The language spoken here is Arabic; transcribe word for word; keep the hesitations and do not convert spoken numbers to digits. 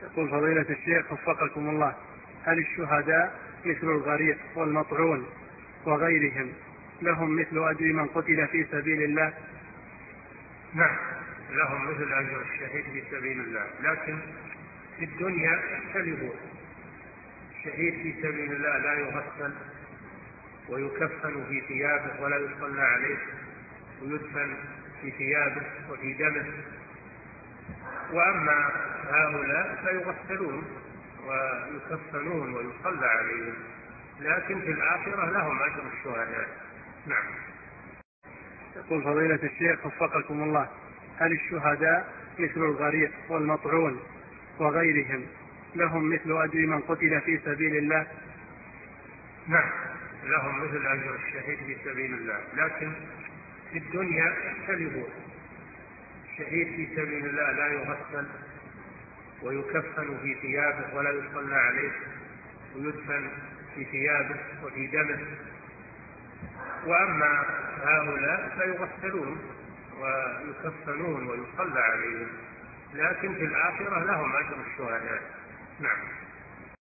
يقول فضيلة الشيخ وفقكم الله، هل الشهداء مثل الغريق والمطعون وغيرهم لهم مثل أجر من قتل في سبيل الله؟ نعم، لهم مثل أجر الشهيد في سبيل الله، لكن في الدنيا يختلفون. الشهيد في سبيل الله لا يغسل ويكفن في ثيابه ولا يصلى عليه ويدفن في ثيابه وفي دمه، وأما هؤلاء فيغسلون ويكفنون ويصلى عليهم، لكن في الآخرة لهم أجر الشهداء. نعم. يقول فضيلة الشيخ وفقكم الله، هل الشهداء مثل الغريق والمطعون وغيرهم لهم مثل أجر من قتل في سبيل الله؟ نعم، لهم مثل أجر الشهيد في سبيل الله، لكن في الدنيا يختلفون. الشهيد في سبيل الله لا يغسل ويكفن في ثيابه ولا يصلى عليه ويدفن في ثيابه وفي دمه، وأما هؤلاء فيغسلون ويكفنون ويصلى عليهم، لكن في الآخرة لهم أجر الشهداء. نعم.